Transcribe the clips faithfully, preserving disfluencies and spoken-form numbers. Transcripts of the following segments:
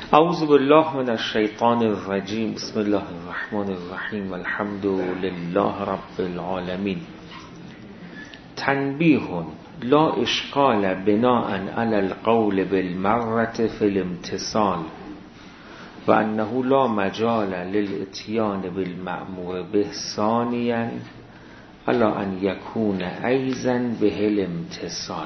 اعوذ بالله من الشیطان الرجیم. بسم الله الرحمن الرحیم. الحمد لله رب العالمین. تنبیه لا اشکال بناء علی القول بالمرة فی الامتصال و انه لا مجال للاتیان بالمأمور به ثانیا الا ان یکون ایضا به الامتصال.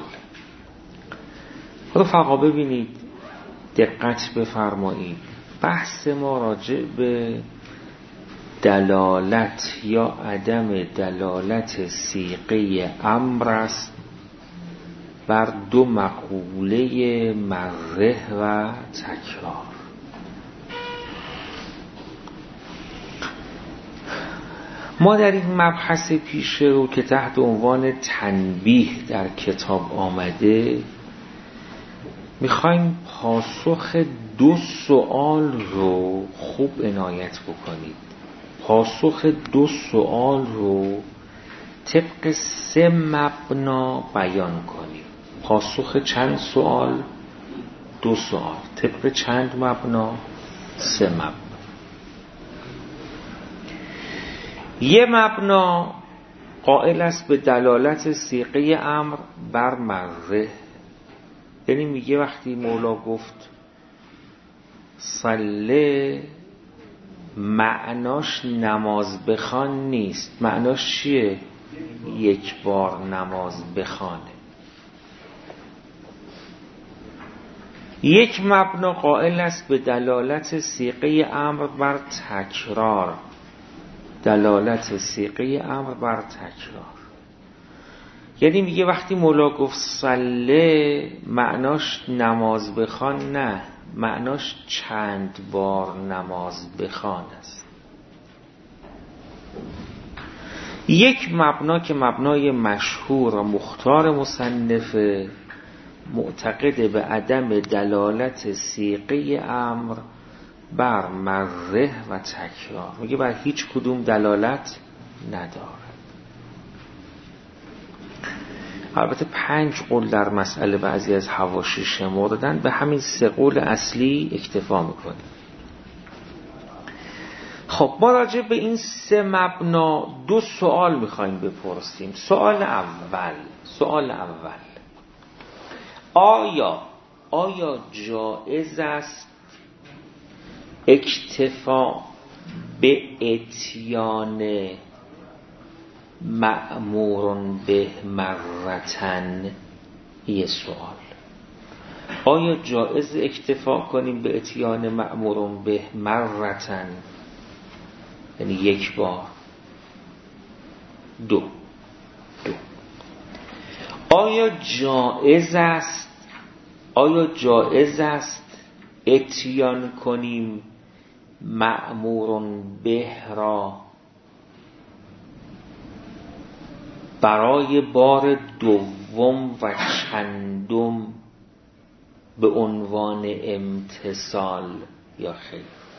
رفقا ببینید، دقت بفرمایید، بحث ما راجع به دلالت یا عدم دلالت صیغه امر است بر دو مقوله مره و تکرار. ما در این مبحث پیشه رو که تحت عنوان تنبیه در کتاب آمده میخوایم پاسخ دو سوال رو خوب عنایت بکنید. پاسخ دو سوال رو طبق سه مبنا بیان کنیم. پاسخ چند سوال؟ دو سوال. طبق چند مبنا؟ سه مبنا. یه مبنا قائل است به دلالت صیغه امر بر مره، یعنی میگه وقتی مولا گفت صله، معناش نماز بخوان نیست. معناش چیه؟ یک بار نماز بخوانه. یک مبنا قائل است به دلالت صیغه امر بر تکرار. دلالت صیغه امر بر تکرار یعنی میگه وقتی مولا گفت صله، معناش نماز بخوان نه، معناش چند بار نماز بخوان است. یک مبنا که مبنای مشهور و مختار مصنف، معتقد به عدم دلالت صیغه امر بر مره و تکرار، میگه بر هیچ کدوم دلالت نداره. البته پنج قول در مسئله بعضی از حواشی شمردن، به همین سه قول اصلی اکتفا میکنیم. خب ما راجع به این سه مبنا دو سوال میخوایم بپرسیم. سوال اول سوال اول آیا آیا جایز است اکتفا به اتیان مأمور به مرتن؟ یه سوال. آیا جایز اکتفا کنیم به اتیان مأمور به مرتن، یعنی یک بار؟ دو دو آیا جایز است آیا جایز است اتیان کنیم مأمور به را برای بار دوم و چندم به عنوان امتصال یا خیر؟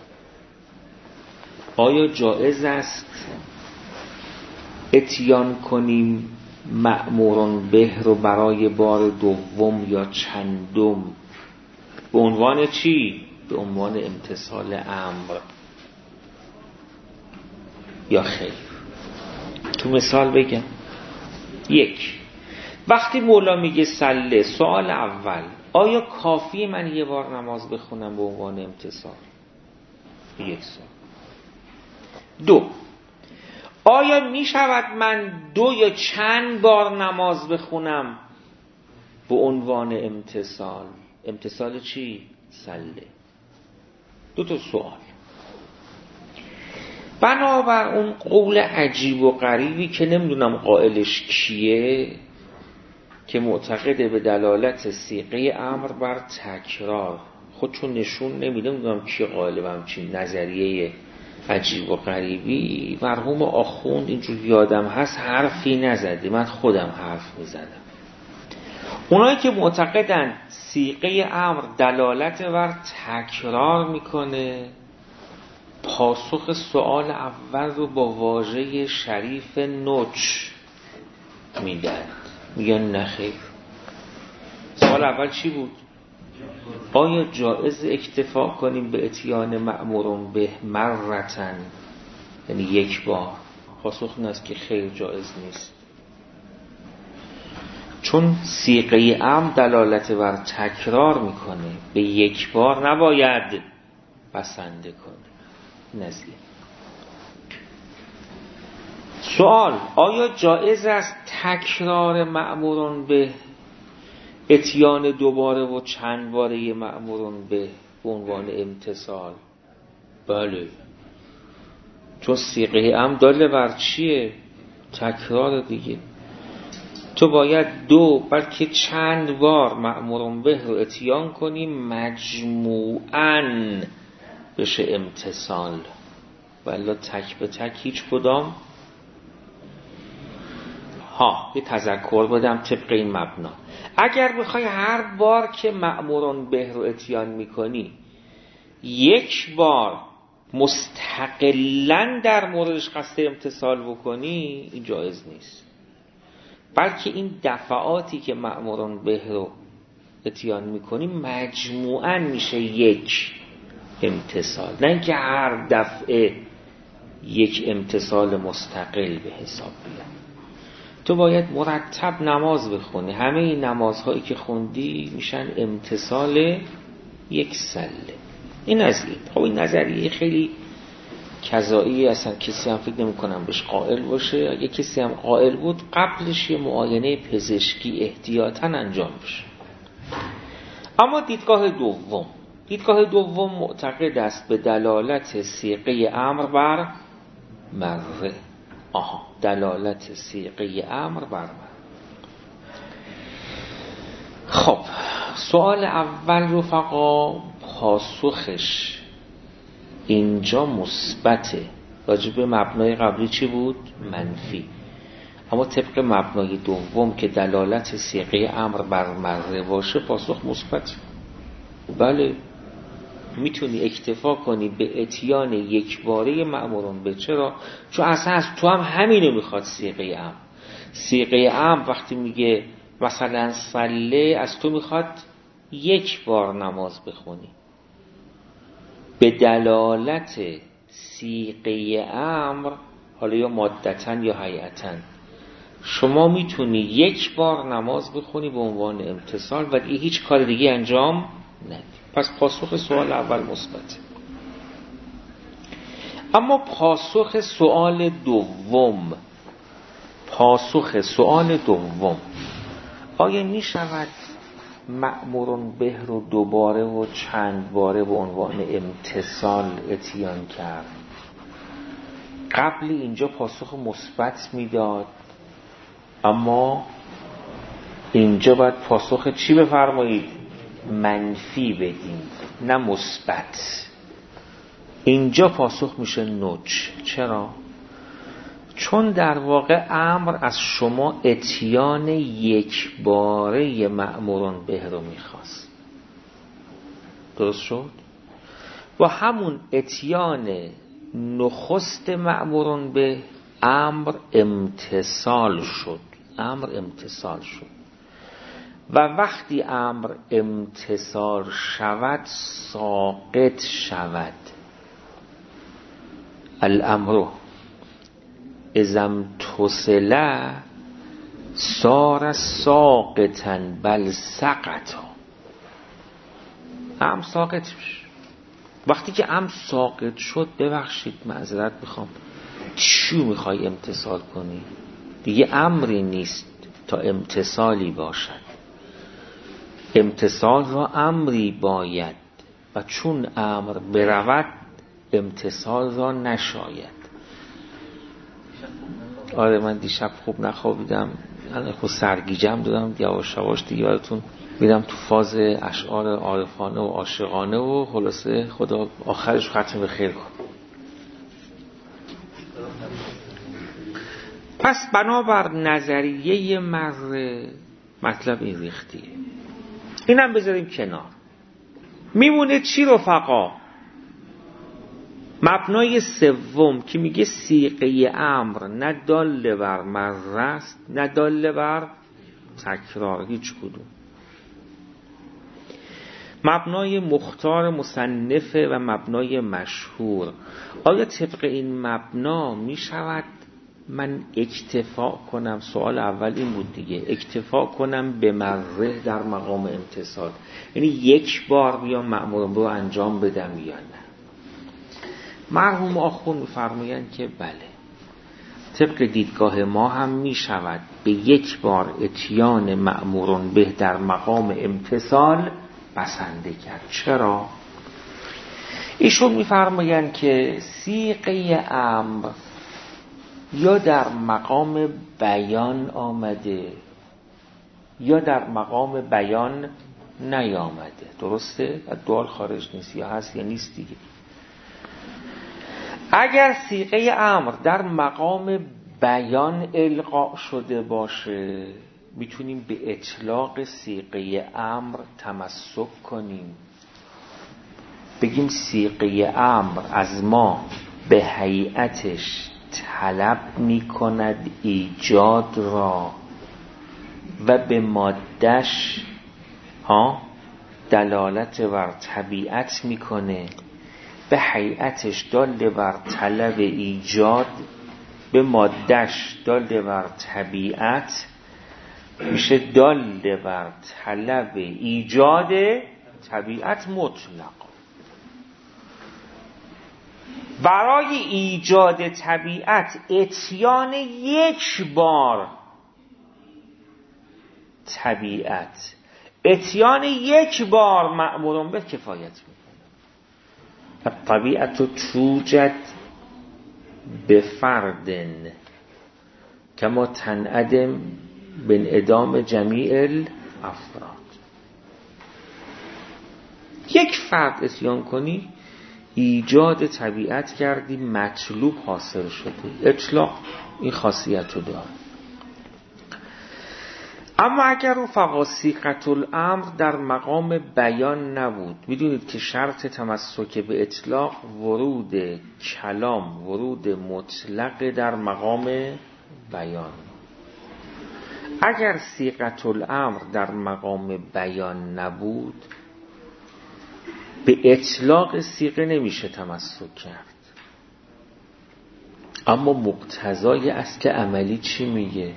آیا جایز است اتیان کنیم مأمور به رو برای بار دوم یا چندم به عنوان چی؟ به عنوان امتصال امر یا خیر؟ تو مثال بگم. یک، وقتی مولا میگه صله، سوال اول آیا کافی من یه بار نماز بخونم به عنوان امتصال؟ یک سوال. دو، آیا میشود من دو یا چند بار نماز بخونم به عنوان امتصال؟ امتصال چی؟ صله. دو تا سوال. بنابر اون قول عجیب و غریبی که نمیدونم قائلش کیه، که معتقده به دلالت صیغه امر بر تکرار، خودشون نشون نمیده، نمیدونم کی قائل به همچین نظریه عجیب و غریبی. مرحوم آخوند اینجور یادم هست حرفی نزده، من خودم حرف میزدم. اونایی که معتقدن صیغه امر دلالت بر تکرار میکنه، پاسخ سوال اول رو با واژه شریف نوچ میدن، میگن نخیر. سوال اول چی بود؟ آیا جایز اکتفا کنیم به اتیان مأمورون به مرتن، یعنی یک بار؟ پاسخ این است که خیر، جایز نیست، چون صیغه امر دلالت بر تکرار میکنه، به یک بار نباید بسنده کنه. نزدیک سوال: آیا جایز است تکرار مأمورون به اتیان دوباره و چند باره مأمورون به عنوان امتثال؟ بله، چون صیغه امر داله بر چیه؟ تکرار دیگه. تو باید دو بلکه چند بار مأمورون به رو اتیان کنی مجموعاً بشه امتثال، ولی تک به تک هیچ کدام. ها، یه تذکر بدم طبق این مبنا. اگر بخوای هر بار که مأمورون به رو اتیان میکنی یک بار مستقلاً در موردش قصد امتثال بکنی، این جایز نیست، بلکه این دفعاتی که مأمورون به رو اتیان میکنی مجموعاً میشه یک امتثال، نه اینکه هر دفعه یک امتثال مستقل به حساب بیاد. تو باید مرتب نماز بخونی، همه این نمازهایی که خوندی میشن امتثال یک سله. این از این. خب این نظریه خیلی کذایی، اصلا کسی هم فکر نمی کنم بهش قائل باشه. اگه کسی هم قائل بود قبلش یه معاینه پزشکی احتیاطاً انجام بشه. اما دیدگاه دوم دیدگاه دوم معتقد است به دلالت صیغه امر بر مره. آها، دلالت صیغه امر بر مره. خب سوال اول رفقا پاسخش اینجا مثبته. راجع به مبنای قبلی چی بود؟ منفی. اما طبق مبنای دوم که دلالت صیغه امر بر مره باشه پاسخ مثبت. بله، میتونی اکتفا کنی به اتیان یک باره مأمورون به. چرا؟ چون اساس تو هم همینو میخواد صیغه امر. صیغه امر وقتی میگه مثلا صله، از تو میخواد یک بار نماز بخونی. به دلالت صیغه امر، حالا یا مادتن یا هیئتن، شما میتونی یک بار نماز بخونی به عنوان امتثال و هیچ کار دیگه انجام ندی. پس پاسخ سوال اول مثبت. اما پاسخ سوال دوم پاسخ سوال دوم آیا می شود مأمورون به رو دوباره و چند باره به عنوان امتثال اتیان کرد؟ قبل اینجا پاسخ مثبت میداد، اما اینجا باید پاسخ چی بفرمایید؟ منفی بدیم، نه مثبت. اینجا پاسخ میشه نوچ. چرا؟ چون در واقع امر از شما اتیان یک باره مأمورون به رو میخواست. درست شد؟ و همون اتیان نخست مأمورون به امر امتثال شد. امر امتثال شد و وقتی امر امتثال شود ساقط شود. الامر اذا امتثل صار ساقطا بل سقطا. امر ساقط میشه. وقتی که امر ساقط شد، ببخشید معذرت میخوام، چی میخوای امتثال کنی؟ دیگه امری نیست تا امتثالی باشد. امتثال را امری باید و چون امر برود امتثال را نشاید. آره من دیشب خوب نخوابیدم، الان خود سرگیجم دادم یواش یواش دیگه براتون میرم تو فاز اشعار عارفانه و عاشقانه و خلاصه خدا آخرش ختم به خیر کن. پس بنابر نظریه مره مطلب این ریختیه. اینم بذاریم کنار. میمونه چی رفقا؟ مبنای سوم که میگه صیغه امر نه دال بر مره است نه دال بر تکرار، هیچ کدوم. مبنای مختار مصنفه و مبنای مشهور. آیا طبق این مبنا می شود من اکتفا کنم؟ سوال اول این بود دیگه، اکتفا کنم به مره در مقام امتثال، یعنی یک بار بیام مأمورم رو انجام بدم یا نه؟ مرحوم آخوند می‌فرمایند که بله، طبق دیدگاه ما هم می شود به یک بار اتیان مأمورون به در مقام امتثال بسنده کرد. چرا؟ ایشون می‌فرمایند که صیغه امر یا در مقام بیان آمده یا در مقام بیان نیامده. درسته؟ دوال خارج نیست، یا هست یا نیست دیگه. اگر صیغه امر در مقام بیان القا شده باشه میتونیم به اطلاق صیغه امر تمسک کنیم، بگیم صیغه امر از ما به هیئتش طلب می کند ایجاد را و به مادش ها دلالت بر طبیعت میکنه، به هیئتش دال بر طلب ایجاد، به مادش دال بر طبیعت، میشه دال بر طلب ایجاد طبیعت مطلق. برای ایجاد طبیعت اتیان یک بار طبیعت، اتیان یک بار مأمورون به کفایت میکنه. طبیعت توجد به فردن کما تنعدم بانعدام جمیع الافراد. یک فرد اتیان کنی ایجاد طبیعت کردی، مطلوب حاصل شده. اطلاق این خاصیت رو داره. اما اگر رفقا صیغه الامر در مقام بیان نبود، میدونید که شرط تمسک به اطلاق ورود کلام، ورود مطلق در مقام بیان. اگر صیغه الامر در مقام بیان نبود به اطلاق صیغه نمیشه تمسک کرد. اما مقتضای اصل عملی چی میگه؟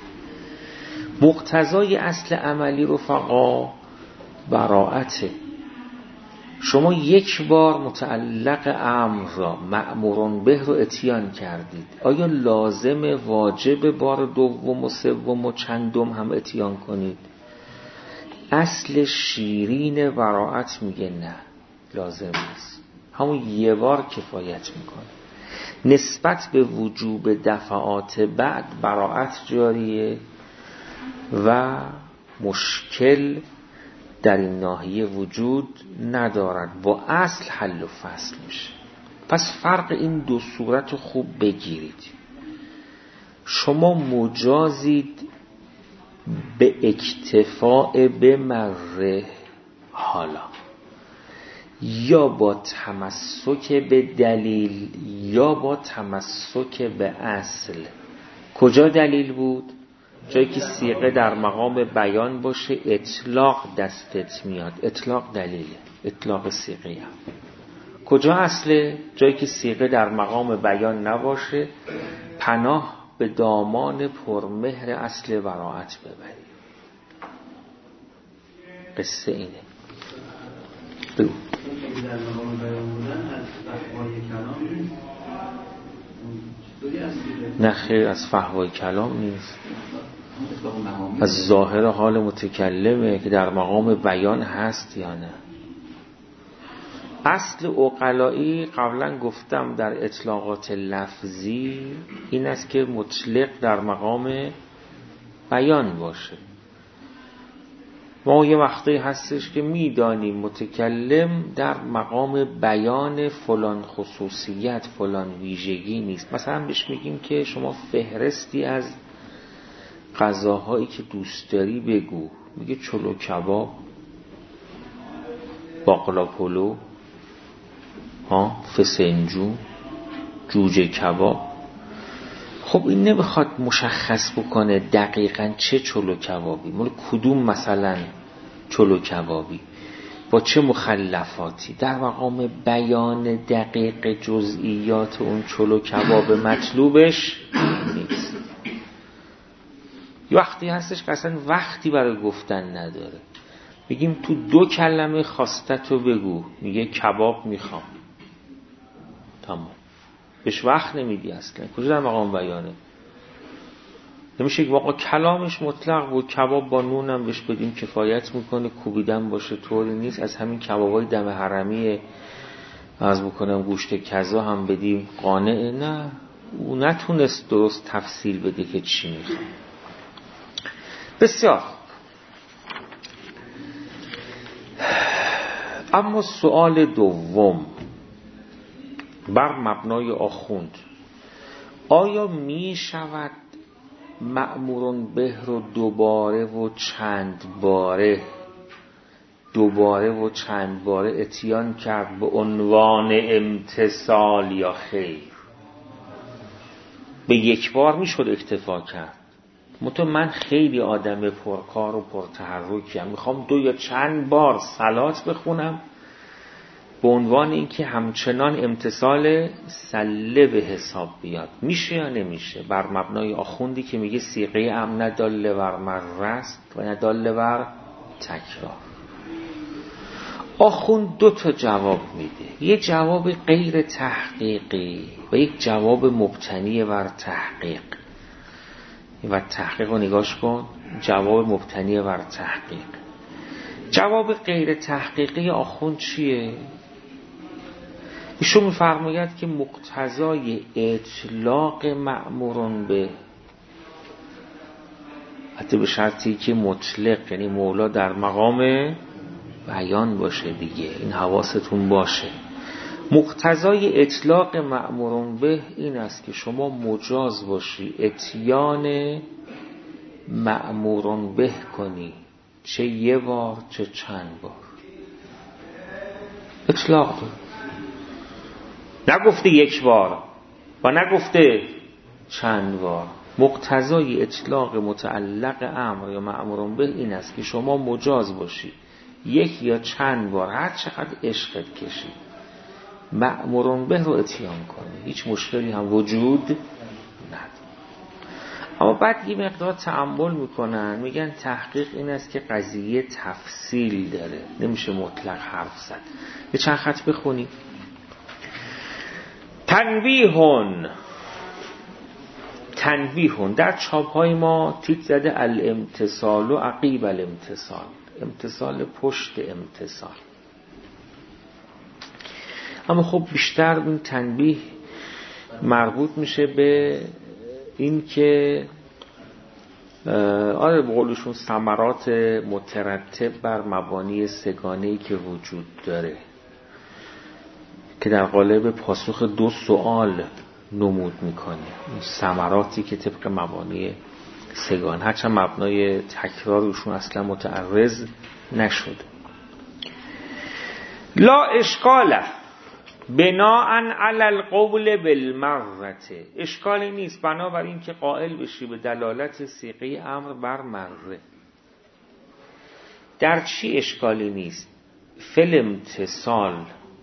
مقتضای اصل عملی رفقا براءته. شما یک بار متعلق امر را مأمورون به رو اتیان کردید، آیا لازم واجب بار دوم و سوم و چندم هم اتیان کنید؟ اصل شیرین براءت میگه نه، لازم نیست، همون یه بار کفایت میکنه. نسبت به وجوب دفعات بعد براءت جاریه و مشکل در این ناحیه وجود ندارد، با اصل حل و فصل میشه. پس فرق این دو صورت رو خوب بگیرید. شما مجازید به اکتفاء به مره حالا، یا با تمسک به دلیل یا با تمسک به اصل. کجا دلیل بود؟ جایی که صیغه در مقام بیان باشه اطلاق دستت میاد، اطلاق دلیله، اطلاق صیغه هم. کجا اصله؟ جایی که صیغه در مقام بیان نباشه پناه به دامان پرمهر اصل براءت ببری. قصه اینه. بگو. در مقام بیان بودن از فهوای کلام نیست؟ نه خیر، از فهوای کلام نیست، از ظاهر حال متکلمه که در مقام بیان هست یا نه. اصل عقلایی قبلا گفتم در اطلاقات لفظی این است که مطلق در مقام بیان باشه. ما یه وقتی هستش که میدانیم متکلم در مقام بیان فلان خصوصیت، فلان ویژگی نیست. مثلا بهش میگیم که شما فهرستی از غذاهایی که دوست داری بگو، میگه چلو کباب، باقلا پلو، ها فسنجون، جوجه کباب. خب این نمیخواد مشخص بکنه دقیقاً چه چلو کبابی، مال کدوم مثلا چلو کبابی. با چه مخلفاتی، در مقام بیان دقیق جزئیات اون چلو کباب مطلوبش نیست. وقتی هستش که اصلا وقتی برای گفتن نداره. بگیم تو دو کلمه خواستتو بگو، میگه کباب میخوام، تمام، بهش وقت نمیدی اصلا. کجا در مقام بیانه؟ نمیشه که واقعا کلامش مطلق بود، کباب با نونم بهش بدیم کفایت میکنه، کوبیدن باشه طوری نیست، از همین کبابای دم حرمی از بکنم گوشت کذا هم بدیم قانع. نه، او نتونست درست تفصیل بده که چی میخوام. بسیار. اما سوال دوم بر مبنای آخوند، آیا می شود مأمورون به رو دوباره و چند باره دوباره و چند باره اتیان کرد به عنوان امتثال یا خیر؟ به یک بار می شد اکتفا کرد. مطمئن من خیلی آدم پرکار و پرتحرکیم، میخوام دو یا چند بار صلات بخونم به عنوان اینکه همچنان امتثال سله به حساب بیاد. میشه یا نمیشه؟ بر مبنای آخوندی که میگه صیغه ام نداله بر مره است و نداله بر تکرار. آخوند دو تا جواب میده، یه جواب غیر تحقیقی و یک جواب مبتنی بر تحقیق. و تحقیق رو نگاش کن، جواب مبتنی بر تحقیق. جواب غیر تحقیقی آخوند چیه؟ ایشون می‌فرماید که مقتضای اطلاق مأمورون به، حتی به شرطی که مطلق، یعنی مولا در مقام بیان باشه دیگه، این حواستون باشه. مقتضای اطلاق مأمورون به این است که شما مجاز باشی اتیان مأمورون به کنی، چه یه بار چه چند بار. اطلاق نگفته یک بار و نگفته چند بار. مقتضای اطلاق متعلق امر یا مأمورون به این است که شما مجاز باشی یک یا چند بار، هر چقدر عشقت کشید، مأمورون به رو اتیان کنه، هیچ مشکلی هم وجود نداره. اما بعد یه مقدار تأمل میکنن، میگن تحقیق این است که قضیه تفصیل داره، نمیشه مطلق حرف زد. یه چند خط بخونی. تنبیهون تنبیهون در چاپ‌های ما تیتر زده الامتصال و عقیب الامتصال، امتصال پشت امتصال. اما خب بیشتر این تنبیه مربوط میشه به این که آره به قولشون ثمرات مترتب بر مبانی سگانه‌ای که وجود داره که در قالب پاسخ دو سوال نمود میکنه، این ثمراتی که طبق مبانی سگان، هرچند مبنای تکرارشون اصلا متعرض نشد. لا اشکاله بناءً علی القول بالمرة، اشکالی نیست بنابراین که قائل بشی به دلالت صیغه امر بر مره. در چی اشکالی نیست؟ فل امتصال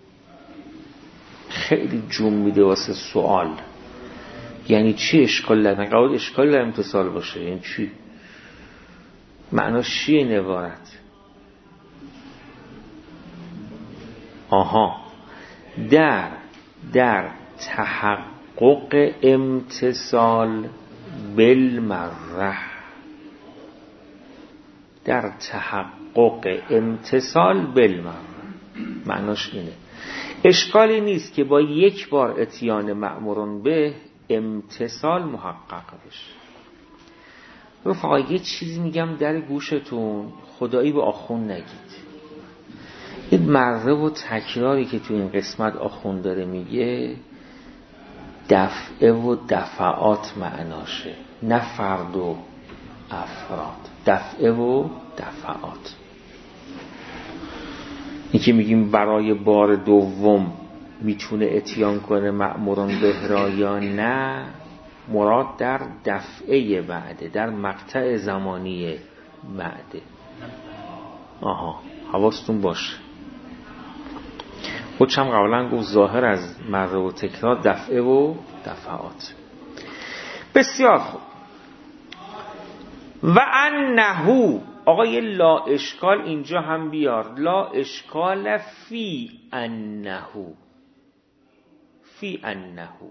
خیلی جون میده واسه سوال. یعنی چی اشکال داره؟ قرار اشکال در امتصال باشه، یعنی چی؟ معناش چیه این عبارت؟ آها، در در تحقق امتصال بالمره، در تحقق امتصال بالمره معناش اینه. اشکالی نیست که با یک بار اتیان مأمورون به امتصال محقق بشه. رفقا یه چیزی میگم در گوشتون، خدایی به آخوند نگید. این مره و تکراری که تو این قسمت آخوند داره میگه دفعه و دفعات معناشه، نه فرد و افراد، دفعه و دفعات. این که میگیم برای بار دوم میتونه اتیان کنه مأمورون به را یا نه، مراد در دفعه بعده، در مقطع زمانی بعده. آها، حواستون باشه. خودش هم قبلا گفت ظاهر از مره و تکرار دفعه و دفعات. بسیار خوب. و انهو، آقای لا اشکال اینجا هم بیار، لا اشکال فی انهو، فی انهو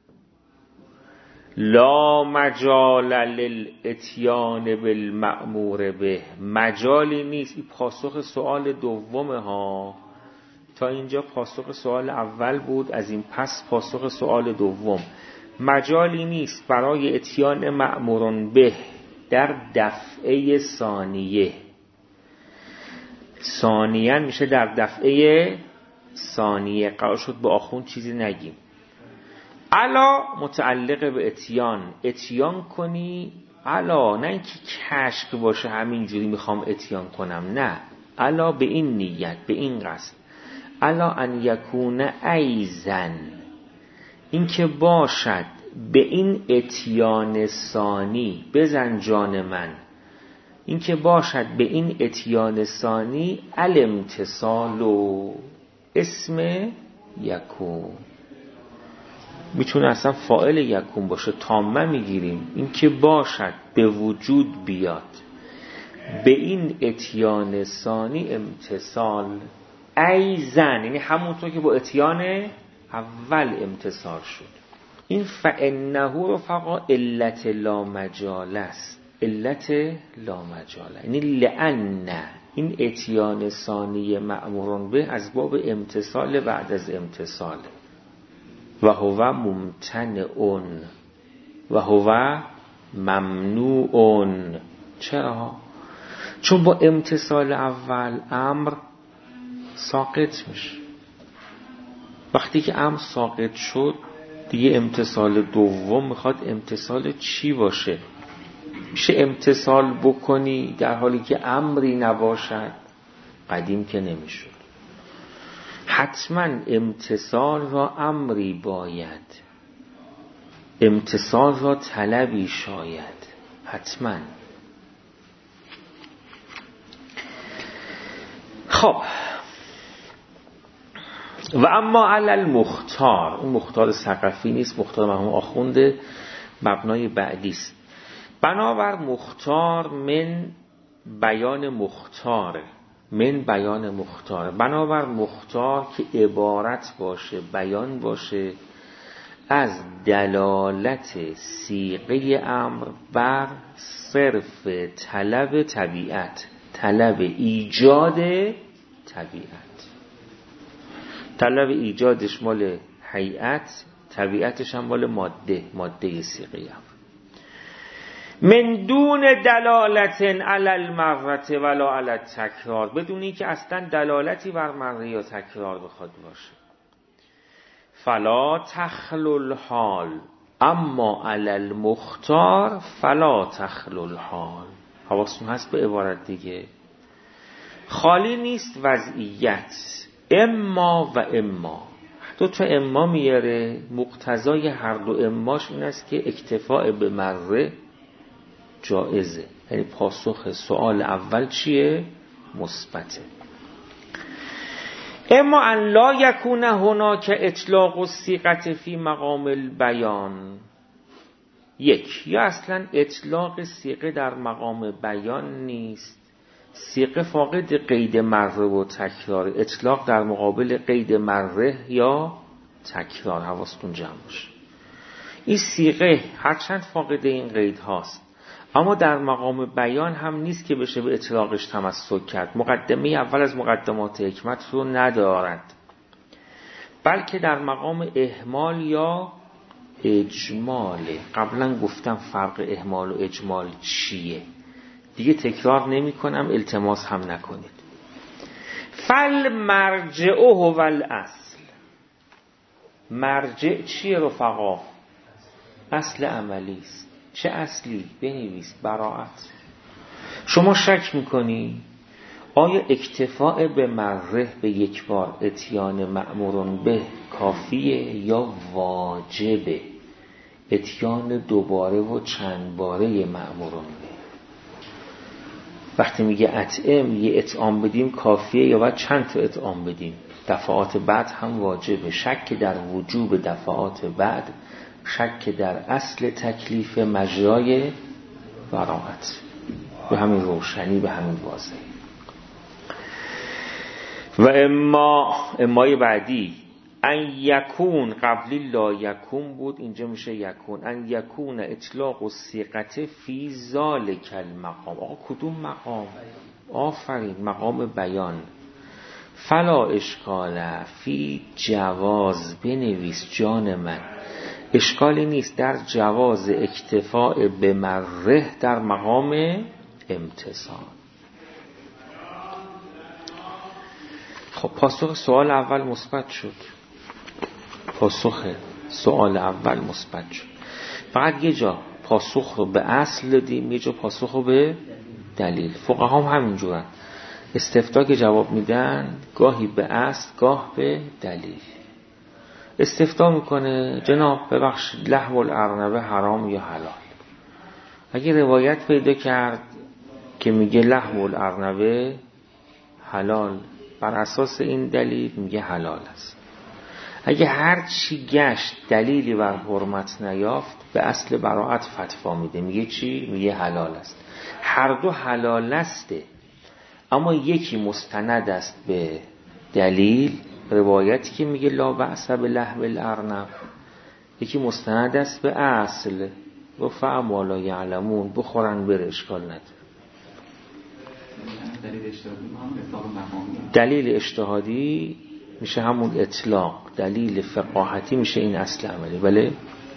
لا مجال للاتیان بالمأمور به، مجالی نیست. این پاسخ سوال دومه ها، تا اینجا پاسخ سوال اول بود، از این پس پاسخ سوال دوم. مجالی نیست برای اتیان مأمور به در دفعه ثانیه، ثانیه میشه در دفعه ثانیه، قرار شد با آخوند چیزی نگیم. علا متعلق به اتیان، اتیان کنی علا، نه اینکه کشک باشه همینجوری میخوام اتیان کنم، نه، علا به این نیت، به این قصد. علا ان یکون ایزن، این که باشد به این اتیان ثانی، بزن جان من، این که باشد به این اتیان ثانی الامتصال و اسم یکون، میتونه اصلا فاعل یکون باشه، تامه میگیریم، این که باشد به وجود بیاد به این اتیان ثانی امتصال، ایزن یعنی همونطور که با اتیان اول امتصال شد. این فانه رفقا علت لا مجال است، علت لا مجال، یعنی لأن این اتیان ثانی مأمور به از باب امتصال بعد از امتصال، و هو ممتنع و هو ممنوع. چرا؟ چون با امتصال اول امر ساقط میشه، وقتی که امر ساقط شد دیگه امتصال دوم میخواد امتصال چی باشه؟ میشه امتصال بکنی در حالی که امری نباشد؟ قدیم که نمیشد، حتما امتصال را امری باید، امتصال را طلبی شاید، حتما. خب و اما علی المختار، اون مختار ثقفی نیست، مختار مرحوم آخونده مبنای بعدی است. بنابر مختار من بیان مختار، من بیان مختار، بنابر مختار که عبارت باشه، بیان باشه از دلالت صیغه امر بر صرف طلب طبیعت، طلب ایجاد طبیعت، طلب ایجادش مال هیئت، طبیعتش هم مال ماده، ماده صیغه امر. من دون دلالت علی المرة ولا علی التکرار، بدون اینکه اصلا دلالتی بر مره یا تکرار بخواد باشه. فلا تخلو الحال، اما علی المختار فلا تخلو الحال. حواستون هست به عبارت دیگه، خالی نیست وضعیت، اما و اما، دو تا اما میاره، مقتضای هر دو اماش این است که اکتفاء به مره جائزه، یعنی پاسخ سوال اول چیه؟ مثبته. اما ان لا یکون هناک اطلاق الصیغه فی مقام البیان، یک، یا اصلا اطلاق صیغه در مقام بیان نیست، صیغه فاقد قید مره و تکرار، اطلاق در مقابل قید مره یا تکرار، حواستون جمع باشه. این صیغه هرچند فاقد این قید هاست اما در مقام بیان هم نیست که بشه به اطلاقش تمسک کرد، مقدمه اول از مقدمات حکمت رو ندارد، بلکه در مقام اهمال یا اجماله. قبلا گفتم فرق اهمال و اجمال چیه، دیگه تکرار نمی کنم، التماس هم نکنید. فل مرجع هو الاصل، مرجع چیه رفقا؟ اصل عملی است. چه اصلی؟ بنویس براءت. شما شک میکنی آیا اکتفاء به مره به یک بار اتیان مأمورون به کافیه یا واجبه اتیان دوباره و چند باره مأمورون به؟ وقتی میگه اطعم، یه اطعام بدیم کافیه یا باید چند تا اطعام بدیم؟ دفعات بعد هم واجبه. شک در وجوب دفعات بعد شک در اصل تکلیف مجرای براءت. به همین روشنی، به همین واضحی. و اما امای بعدی ان یکون، قبلی لا یکون بود، اینجا میشه یکون. ان یکون اطلاق و صیغت فی ذالک المقام. آقا کدوم مقام؟ آفرین، مقام بیان. فلا اشکال فی جواز، بنویس جان من، اشکالی نیست در جواز اکتفاء به مره در مقام امتثال. خب پاسخ سوال اول مثبت شد. پاسخ سوال اول مثبت شد. فقط یه جا پاسخ رو به اصل دادیم، یه جا پاسخ رو به دلیل. فقها هم همینجورن، استفتاء که جواب میدن گاهی به اصل گاه به دلیل. استفتاء میکنه جناب ببخشید لحم الارنبه حرام یا حلال. اگه روایت پیدا کرد که میگه لحم الارنبه حلال، بر اساس این دلیل میگه حلال است. اگه هر چی گشت دلیلی بر حرمت نیافت، به اصل براءت فتوا میده، میگه چی؟ میگه حلال است. هر دو حلال استه، اما یکی مستند است به دلیل، روایتی که میگه لا بأس بلحم الارنب، یکی مستند است به اصل و فهم لا یعلمون، بخورن بره اشکال نداره. دلیل اجتهادی میشه همون اطلاق، دلیل فقاهتی میشه این اصل عملی. بله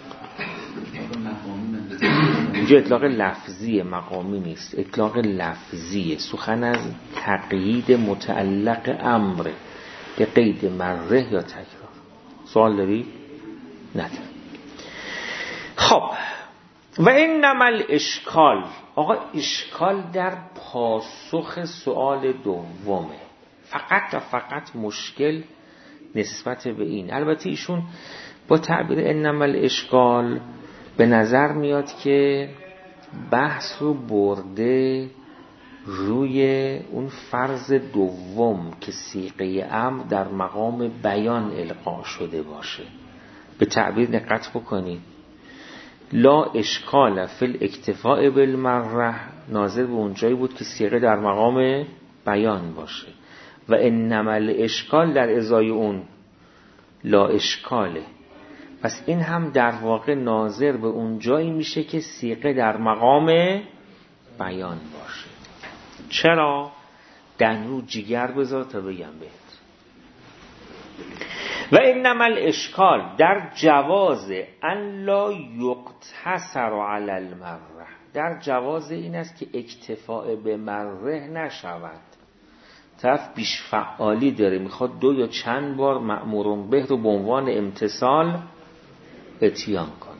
اینجا اطلاق لفظی، مقامی نیست، اطلاق لفظی. سخن از تقیید متعلق امر به قید مره یا تکرار. سوال داری؟ نداری. خب و انما الاشکال، آقا اشکال در پاسخ سوال دومه. فقط و فقط مشکل نسبت به این. البته ایشون با تعبیر انما الاشکال به نظر میاد که بحث رو برده روی اون فرض دوم که صیغه امر در مقام بیان القا شده باشه. به تعبیر دقت بکنید. لا اشکال فی الاکتفاء بالمره ناظر به اونجایی بود که صیغه در مقام بیان باشه، و انما الاشکال در ازای اون لا اشکاله. پس این هم در واقع ناظر به اونجایی میشه که صیغه در مقام بیان باشه. چرا؟ دندون جگر بذار تا بگم بهت. و انما الاشکال در جواز ان لا یقتصر علی المره، در جواز این است که اکتفاء به مره نشود. طرف بیش فعالی داره، میخواد دو یا چند بار مأمورون به رو به عنوان امتثال اتیان کنه.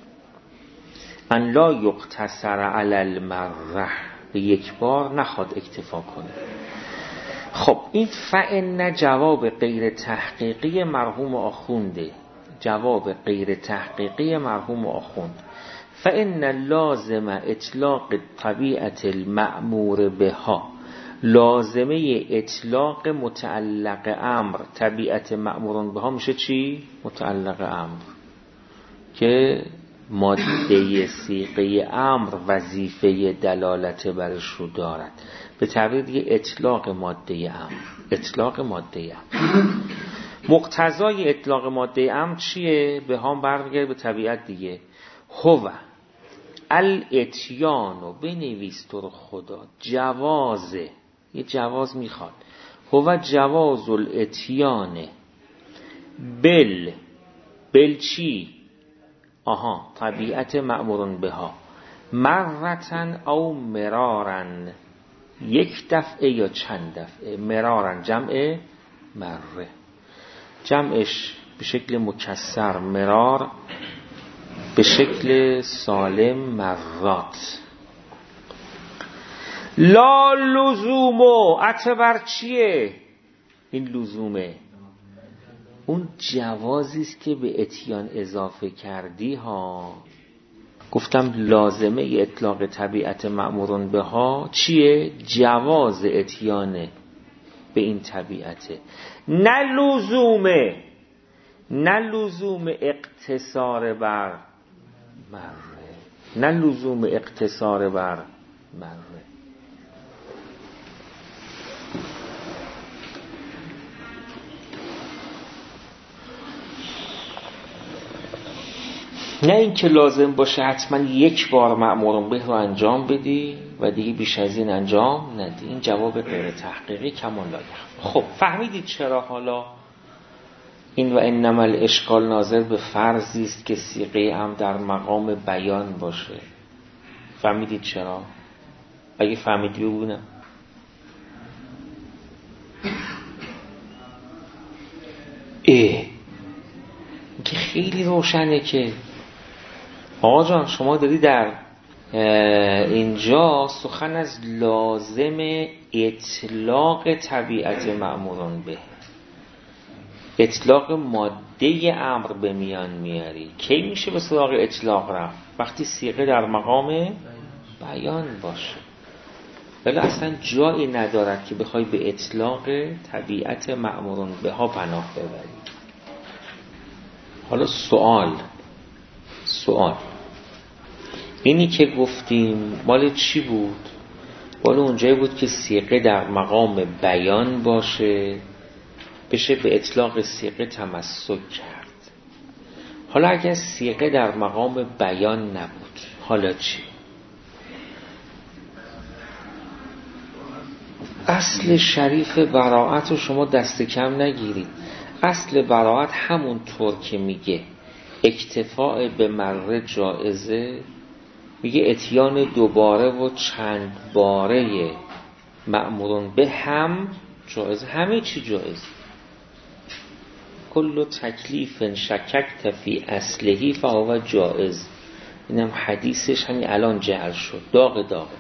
ان لا یقتصر علی المره، به یک بار نخواد اکتفا کنه. خب این فإن جواب غیر تحقیقی مرحوم آخونده، جواب غیر تحقیقی مرحوم آخوند. فإن لازم اطلاق طبیعت المأمور بها، لازمه اطلاق متعلق امر طبیعت مأمورون بها میشه چی؟ متعلق امر، که ماده صیغه امر وظیفه دلالت برش رو دارد. به تعبیر دیگه اطلاق ماده امر، اطلاق ماده امر. مقتضای اطلاق ماده امر چیه؟ به هم برمیگرده به طبیعت دیگه. هو الاتیان، و بنویس تو رو خدا، جوازه، یه جواز میخواد. هو جواز الاتیان بل، بل چی؟ آها طبیعت مأمورون بها، مرتن او مرارن، یک دفعه یا چند دفعه. مرارن جمع مره، جمعش به شکل مکسر مرار، به شکل سالم مرات. لا لزومو، اعتبر چیه این لزومه؟ اون جوازی است که به اتیان اضافه کردی ها. گفتم لازمه اطلاق طبیعت مأمورون بها چیه؟ جواز اتیانه به این طبیعته. نه لزومه نه لزوم اقتصار بر مره، نه لزوم اقتصار بر مره. نه این که لازم باشه حتما یک بار مأمور به رو انجام بدی و دیگه بیش از این انجام ندی. این جواب غیر تحقیقی کمان لایق. خب فهمیدید چرا حالا این و انما الاشکال ناظر به فرضی است که صیغه هم در مقام بیان باشه؟ فهمیدید چرا؟ اگه فهمیدی بگونم. اه که خیلی روشنه که آقا جان شما داری در اینجا سخن از لازم اطلاق طبیعت مأموران به، اطلاق ماده امر به میان میاری. کی میشه به سراغ اطلاق رفت؟ وقتی صیغه در مقام بیان باشه. ولی اصلا جایی ندارد که بخوای به اطلاق طبیعت مأموران به ها پناه ببری. حالا سوال سوال اینی که گفتیم مال چی بود؟ مال اونجایی بود که صیغه در مقام بیان باشه، بشه به اطلاق صیغه تمسک کرد. حالا اگر صیغه در مقام بیان نبود حالا چی؟ اصل شریف براعت رو شما دست کم نگیرید. اصل براعت همون طور که میگه اکتفاء به مره جائزه، میگه اتیان دوباره و چند باره مأمورون به هم جائزه. همه چی جائزه. کل تکلیف شککت فی اصلهی فهو جائز. اینم حدیثش همین الان جعل شد. داغ داغ.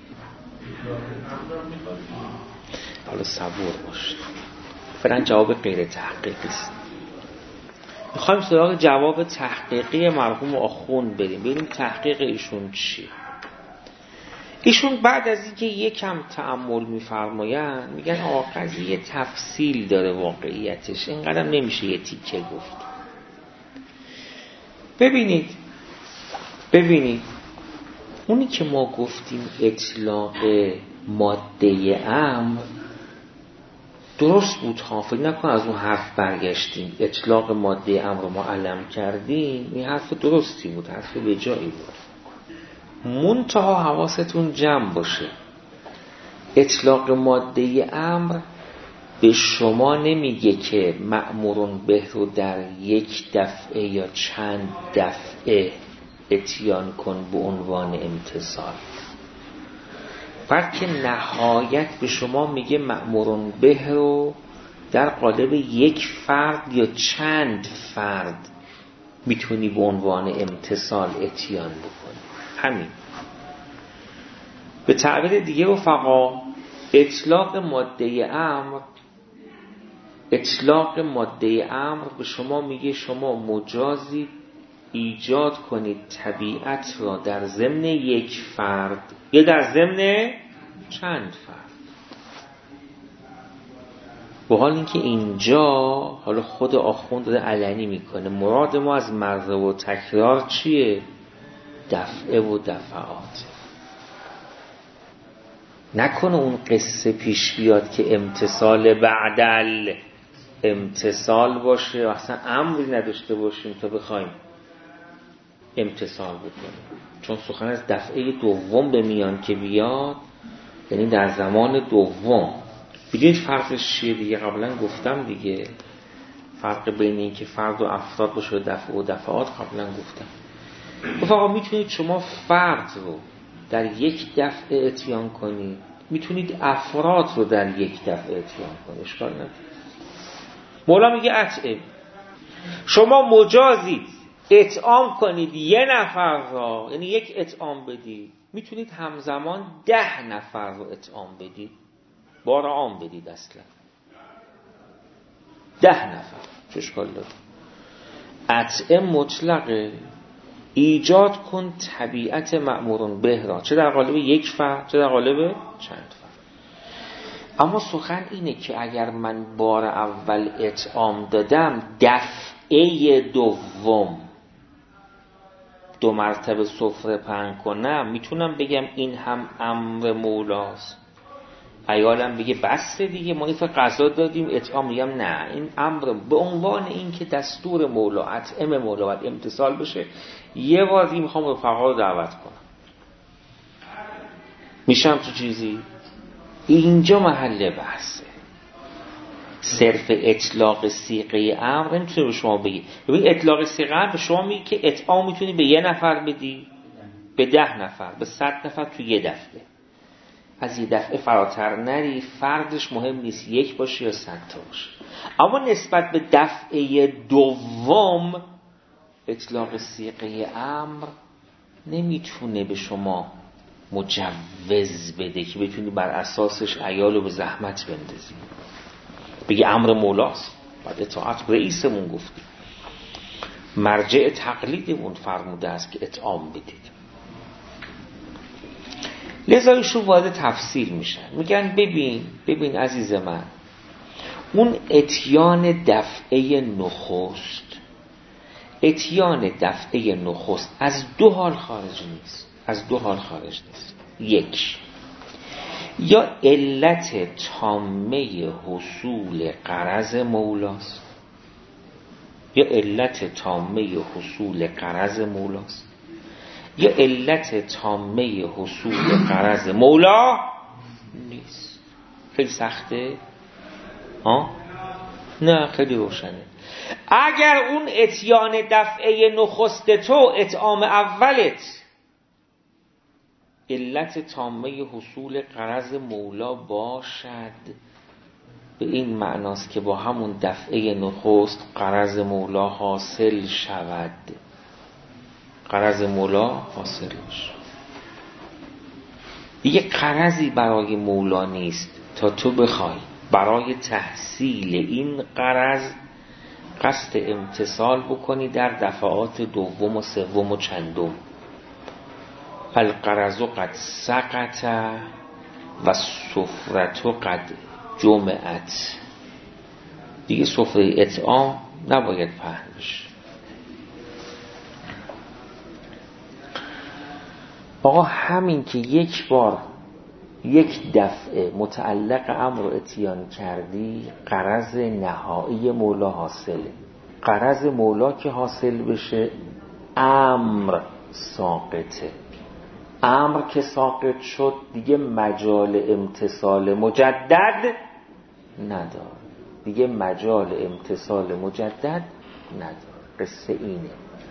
حالا صبور باشید. فعلا جواب غیر تحقیقی است. میخوایم سراغ جواب تحقیقی مرحوم آخوند بریم، ببینیم تحقیق ایشون چی. ایشون بعد از اینکه یکم تأمل میفرمایند میگن آقا قضیه تفصیل داره واقعیتش، اینقدر نمیشه یه تیکه گفت. ببینید ببینید اونی که ما گفتیم اطلاق ماده امر درست بود ها. فکر نکن از اون حرف برگشتیم. اطلاق ماده امر رو ما علم کردیم، این حرف درستی بود، حرف به جایی بود. منتها حواستون جمع باشه، اطلاق ماده امر به شما نمیگه که مأمورون به رو در یک دفعه یا چند دفعه اتیان کن به عنوان امتصال، بلکه نهایت به شما میگه مأمورون به رو در قالب یک فرد یا چند فرد میتونی به عنوان امتصال اتیان بکنی. همین. به تعبیر دیگه رفقا اطلاق ماده امر اطلاق ماده امر به شما میگه شما مجازی ایجاد کنید طبیعت را در ضمن یک فرد یا در ضمن چند فرد. به حال اینکه اینجا حالا خود آخوند داره علنی میکنه مراد ما از مره و تکرار چیه؟ دفعه و دفعات. نکنه اون قصه پیش بیاد که امتصال بعدل امتصال باشه و اصلا امری نداشته باشیم تا بخوایم امتصال بکنیم. چون سخن از دفعه دوم به میان که بیاد یعنی در زمان دوم. ببینید فرقش چیه دیگه؟ قبلا گفتم دیگه فرق بین این که فرد و افراد باشه دفعه و دفعات قبلا گفتم. رفقا میتونید شما فرد رو در یک دفعه اتیان کنید، میتونید افراد رو در یک دفعه اتیان کنید، اشکال نداره. مولا میگه اطعم، شما مجازید اطعام کنید یه نفر را، یعنی یک اطعام بدید، میتونید همزمان ده نفر رو اطعام بدید، بار عام بدید، اصلا ده نفر چه اشکال داره؟ اطعم مطلقه. ایجاد کن طبیعت مأمورون به را، چه در قالب یک فرد چه در قالب چند فرد. اما سخن اینه که اگر من بار اول اطعام دادم، دفعه دوم دو مرتبه سفره پهن کنم، میتونم بگم این هم امر مولاست. عیالم بگه بسته دیگه، ما این غذا دادیم اطعام، میگم نه، این امر به عنوان این که دستور مولا، اطعم مولا باید امتثال بشه. یه بار دیگه میخوام رفقا رو دعوت کنم، میشم تو چیزی. اینجا محل بحثه. صرف اطلاق صیغه امر نمیتونه به شما بگی. ببین اطلاق صیغه امر به شما میگه که اطعام میتونی به یه نفر بدی، به ده نفر، به صد نفر تو یه دفعه. از یه دفعه فراتر نری، فردش مهم نیست یک باشه یا صد تا باشه. اما نسبت به دفعه دوم اطلاق صیغه امر نمیتونه به شما مجوز بده که بتونی بر اساسش عیالو به زحمت بندازی. بگی امر مولاست، بعد اطاعت رئیسمون گفتی، مرجع تقلیدمون فرموده است که اطعام بدید. لذا ایشون وارد تفصیل میشن، میگن ببین ببین عزیز من، اون اتیان دفعه نخست، اتیان دفعه نخست از دو حال خارج نیست، از دو حال خارج نیست. یک، یا علت تامه حصول غرض مولاست، یا علت تامه حصول غرض مولاست، یا علت تامه حصول غرض مولا نیست. خیلی سخته؟ ها؟ نه خیلی روشنه. اگر اون اتیان دفعه نخست تو، اطعام اولت، علت تامه حصول غرض مولا باشد، به این معناست که با همون دفعه نخست غرض مولا حاصل شود، غرض مولا حاصل شد. دیگه غرضی برای مولا نیست تا تو بخوای برای تحصیل این غرض قصد امتثال بکنی در دفعات دوم و سوم و چندم. الغرض قد سقط و سفرت قد جمعت. دیگه سفره اطعام نباید پهن بشه. آقا همین که یک بار یک دفعه متعلق امر رو اتیان کردی، غرض نهایی مولا حاصله. غرض مولا که حاصل بشه امر ساقطه. امر که ساقط شد دیگه مجال امتثال مجدد نداره، دیگه مجال امتثال مجدد نداره. قصه اینه.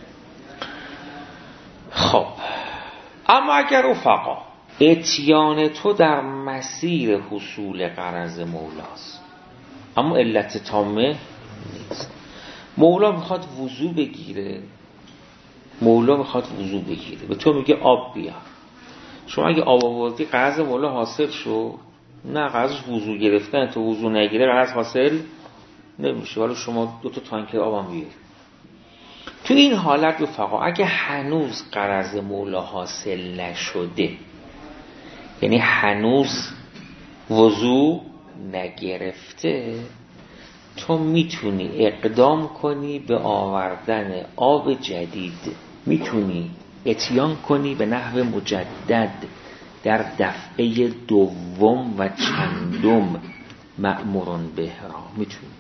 خب اما اگر رفقا اتیان تو در مسیر حصول غرض مولاست، اما علت تامه نیست. مولا میخواد وضو بگیره، مولا میخواد وضو بگیره، به تو میگه آب بیار. شما اگه آب آوردی غرض مولا حاصل شد؟ نه، غرضش وضو گرفتن. تو وضو نگیره غرض حاصل نمیشه. حالا شما دو تا تانکر آبم بیار. تو این حالت رفقا اگه هنوز غرض مولا حاصل نشده، یعنی هنوز وضو نگرفته، تو میتونی اقدام کنی به آوردن آب جدید، میتونی اتیان کنی به نحو مجدد در دفعه دوم و چندم مأمورون به را میتونی،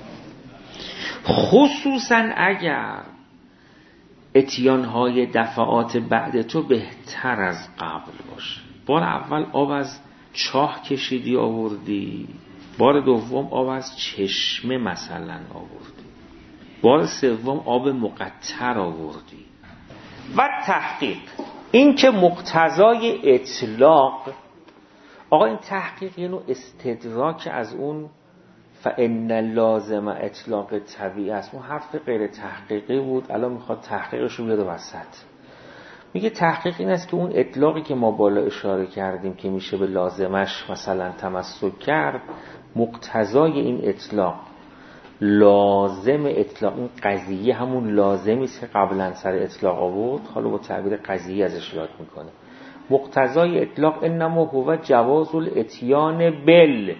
خصوصا اگر اتیانهای دفعات بعد تو بهتر از قبل باشه. بار اول آب از چاه کشیدی آوردی، بار دوم آب از چشمه مثلا آوردی، بار سوم آب مقطر آوردی. و تحقیق، این که مقتضای اطلاق، آقا این تحقیق یه نوع استدراک از اون فإن لازم اطلاق طبیعی است. اون حرف غیر تحقیقی بود، الان میخواد تحقیقش رو بیاره وسط. میگه تحقیق این است که اون اطلاقی که ما بالا اشاره کردیم که میشه به لازمش مثلا تمسک کرد، مقتضای این اطلاق، لازم اطلاق، این قضیه همون لازمی است که قبلا سر اطلاق آورد، حالا با تعبیر قضیه ازش یاد میکنه. مقتضای اطلاق انما هو جواز الاتیان بل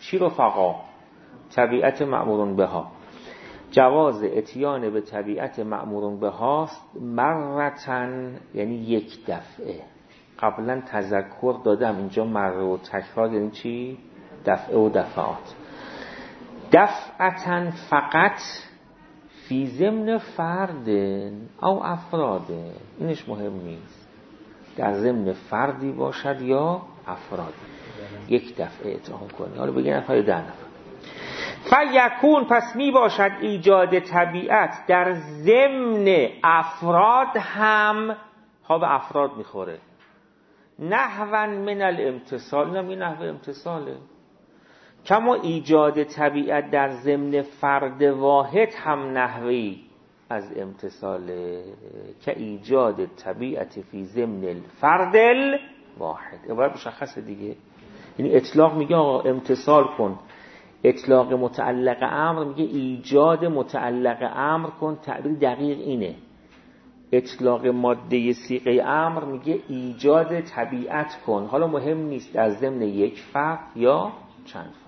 چی رفقا؟ طبیعت مأمورون بها. جواز اتیان به طبیعت مأمورون بهاست مرتن، یعنی یک دفعه. قبلا تذکر دادم اینجا مره و تکرار یعنی چی؟ دفعه و دفعات. دفعتن فقط فی ضمن فرد او افراد، اینش مهم نیست، در ضمن فردی باشد یا افراد، یک دفعه اتهام کنی. حالا بگی نفر ده نفر. فیکون پس می باشد ایجاد طبیعت در ضمن افراد هم، ها به افراد میخوره، نحو من الامتصال، نمی نحو امتصاله. کما ایجاد طبیعت در ضمن فرد واحد هم نحوی از امتصاله که ایجاد طبیعت فی ضمن الفرد الواحد. عبارت مشخصه دیگه، یعنی اطلاق میگه آقا امتصال کن، اطلاق متعلق امر میگه ایجاد متعلق امر کن، تعبیر دقیق اینه. اطلاق ماده صیغه امر میگه ایجاد طبیعت کن، حالا مهم نیست در ضمن یک فرد یا چند فرد.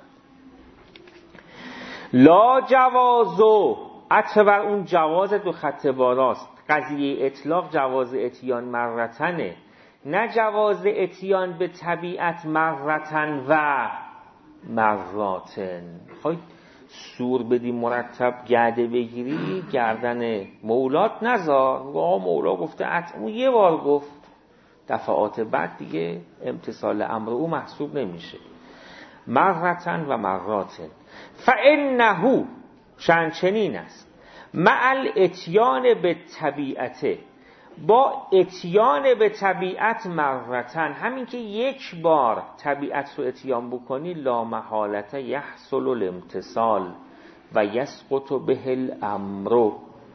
لا جوازو عطف بر اون جواز دو خط باراست. قضیه اطلاق جواز اتیان مرتنه، نه جواز اتیان به طبیعت مرتن و مراتن. خواهی سور بدی مرتب گرده بگیری گردن مولات نزار. آقا مولا گفته اتمو یه بار گفت، دفعات بعد دیگه امتصال امر او محسوب نمیشه. مرتن و مراتن. فانه شأن چنین است مع الاتیان به طبیعته، با اتیان به طبیعت مرتن، همین که یک بار طبیعت رو اتیان بکنی، لا محالت یحصل الامتصال و یسقط به الامر،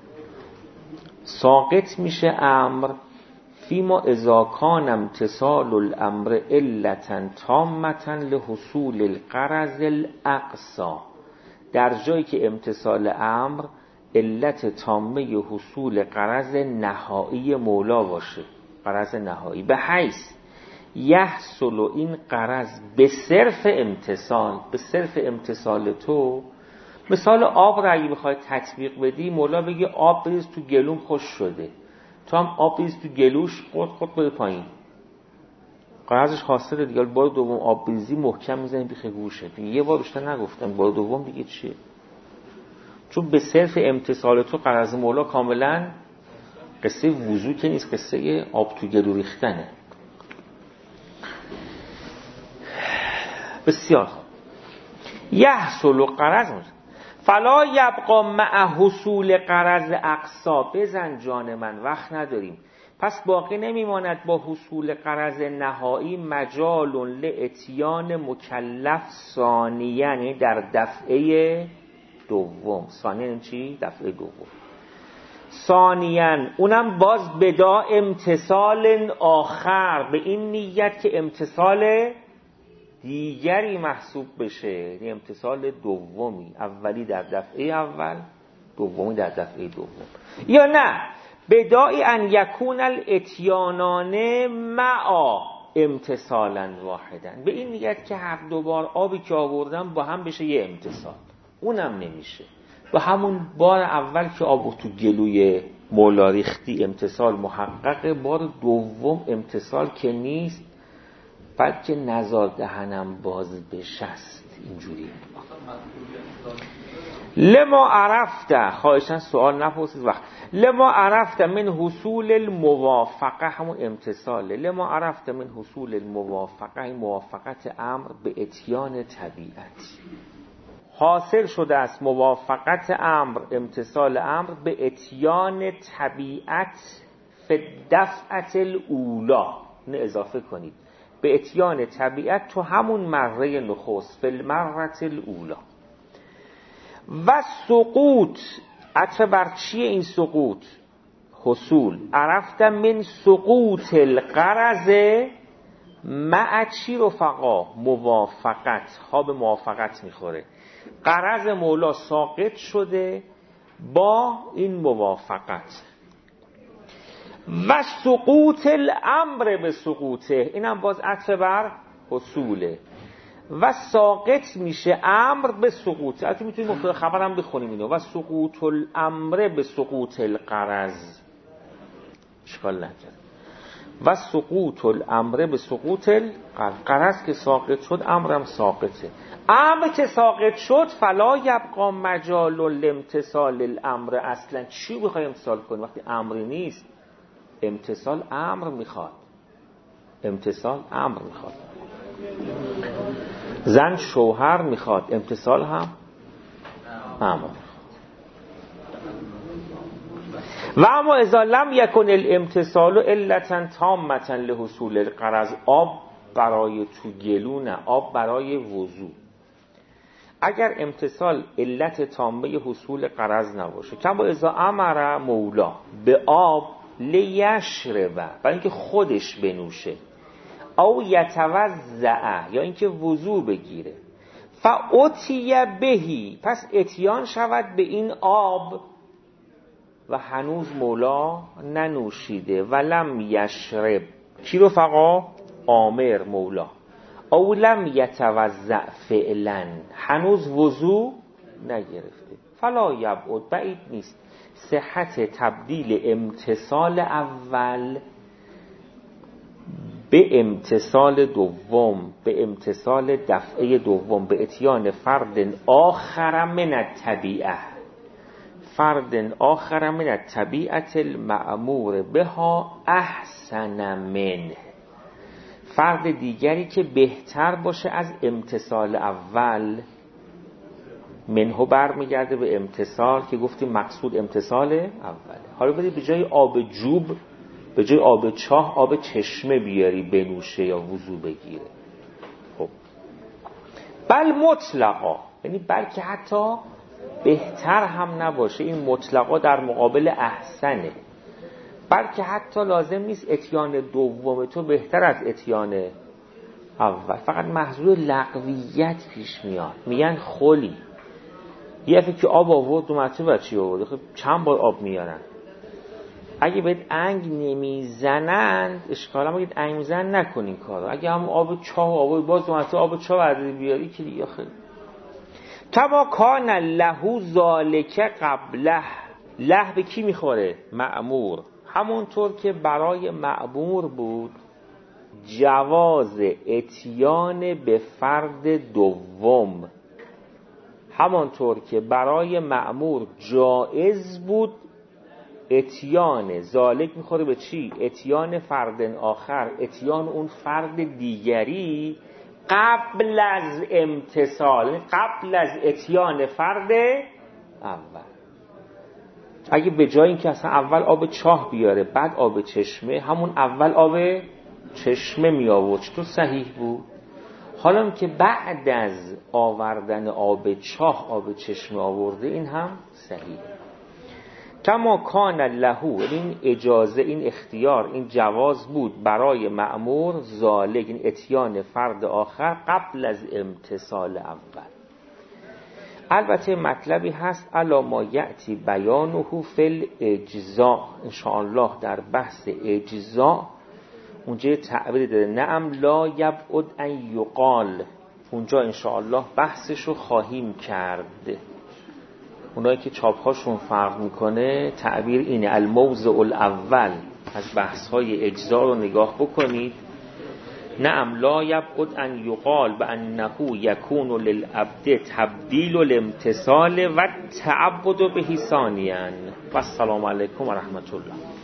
ساقط میشه امر. فیما اذا کان امتصال الامر علتا تامتا لحصول الغرض الاقصا، در جایی که امتصال امر علت تامه حصول غرض نهایی مولا باشه، غرض نهایی، به حیث یحصل این غرض به صرف امتصال، به صرف امتصال تو. مثال آب را اگه بخوای تطبیق بدی، مولا بگی آب بریز تو گلوم خوش شده، تو هم آب بریز تو گلوش خود خود بده پایین، غرضش خاصه دیگه. بار دوم آب بریزی محکم میزنی بیخ گوشه، یه بار بیشتر نگفتم، بار دوم دیگه چیه؟ چون به صرف امتصال تو غرض مولا کاملا قصه وضو که نیست، قصه آب تو گلو ریختنه. بسیار خوب. یحصل غرض فلا یبقى مع حصول غرض اقصا، بزن جان من وقت نداریم. پس باقی نمیماند با حصول غرض نهایی مجال لاتیان مکلف ثانیاً، یعنی در دفعه دوم. ثانیاً چی؟ دفعه دوم. ثانیاً اونم باز بدا امتصال آخر، به این نیت که امتصال دیگری محسوب بشه، یعنی امتصال دومی، اولی در دفعه اول، دومی در دفعه دوم. یا نه بدای ان یکون الاتیانان معا امتصالا واحدا، به این نیت که هر دو بار آبی که آوردن با هم بشه یه امتصال، اونم نمیشه. با همون بار اول که آب تو گلوی مولا ریختی امتصال محققه، بار دوم امتصال که نیست، بعد که نزار دهنم باز بشست اینجوری. لما عرفت، خواهشن سوال نپرسید وقت. لما عرفت من حصول الموافقه، همون امتصاله. لما عرفت من حصول الموافقه، موافقت امر به اتیان طبیعت. حاصل شده است موافقت امر، امتصال امر به اتیان طبیعت فی دفعت الاولا، نه اضافه کنید، به اتیان طبیعت تو همون مره نخست، فی المرة الاولا. و سقوط، عطف بر چیه این سقوط؟ حصول. عرفت من سقوط الغرض مع چی رفقا؟ موافقت. ها به موافقت میخوره. غرض مولا ساقط شده با این موافقت. و سقوط الامر به سقوطه، اینم باز عطف بر حصوله. و ساقط میشه امر به سقوط. البته میتونیم مبتدا خبر هم بخونیم اینو. و سقوط الامر به سقوط الغرض. اشکال نداره. و سقوط الامر به سقوط الغرض. غرض که ساقط شد امرم ساقطه. امر که ساقط شد فلا یبقا مجال الامتثال الامر. اصلا چی بخوای امتثال کنی وقتی امری نیست؟ امتثال امر میخواد. امتثال امر میخواد. زن شوهر میخواد، امتثال هم امر. و اما اذا لم یکن الامتثال علتا تامه لحصول الغرض. آب برای تو گلو نه، آب برای وضو. اگر امتثال علت تامه حصول غرض نباشه، کما اذا امر مولا به آب لیشرب، برای اینکه خودش بنوشه، او یتوضع، یا اینکه وضو بگیره، فاتی بهی، پس اتیان شود به این آب و هنوز مولا ننوشیده، ولم یشرب، کی رو فقا؟ آمر مولا، او لم یتوضع فعلا، هنوز وضو نگرفته، فلا یبعد، بعید نیست صحت تبدیل امتثال اول به امتثال دوم، به امتثال دفعه دوم، به اتیان فرد آخر من الطبیعه، فرد آخر من الطبیعه المأمور بها احسن منه، فرد دیگری که بهتر باشه از امتثال اول. منهو بر میگرده به امتثال که گفتیم مقصود امتثال اوله. حالا بدی به جای آب جوب، به جای آب چاه آب چشمه بیاری بنوشه یا وضو بگیره. خب بل مطلقا، یعنی بلکه حتی بهتر هم نباشه، این مطلقا در مقابل احسنه، بلکه حتی لازم نیست اتیان دوم تو بهتر از اتیان اول، فقط محضور لغویت پیش میاد. میگن خلی یه دفعه که آب آورد اومد تو بچی آورد، خب چند بار آب میارن، اگه بهت انگ نمیزنند اشکال هم بگید انگ میزن نکنین کارو، اگه هم آب چاه آورد باز اومد تو آب چاه برداری بیاری که دیگه خیلی. کما کان له ذالک قبله، له به کی میخوره؟ مأمور. همونطور که برای مأمور بود جواز اتیان به فرد دوم، همانطور که برای مأمور جایز بود اتیان ذالک میخوره به چی؟ اتیان فرد آخر، اتیان اون فرد دیگری قبل از امتثال، قبل از اتیان فرد اول. اگه به جای اینکه اصلا اول آب چاه بیاره بعد آب چشمه، همون اول آب چشمه می آورد تو صحیح بود. حالا که بعد از آوردن آب چاه آب چشمه آورده این هم صحیح. کما کان له، این اجازه، این اختیار، این جواز بود برای مأمور ذالک، این اتیان فرد آخر قبل از امتثال اول. البته مطلبی هست الا ما یأتی بیانه فی الاجزاء، ان شاء الله در بحث اجزاء اونجا تعبیر داره، نعم لا یبعد ان یقال، اونجا ان شاء الله بحثشو خواهیم کرد. اونایی که چاپهاشون فرق میکنه تعبیر اینه، الموضع الاول از بحث‌های اجزاء رو نگاه بکنید. نعم لا یبعد ان یقال بانه یکون للعبد تبدیل الامتثال و تعبد به ثانیاً. و السلام علیکم و رحمت الله.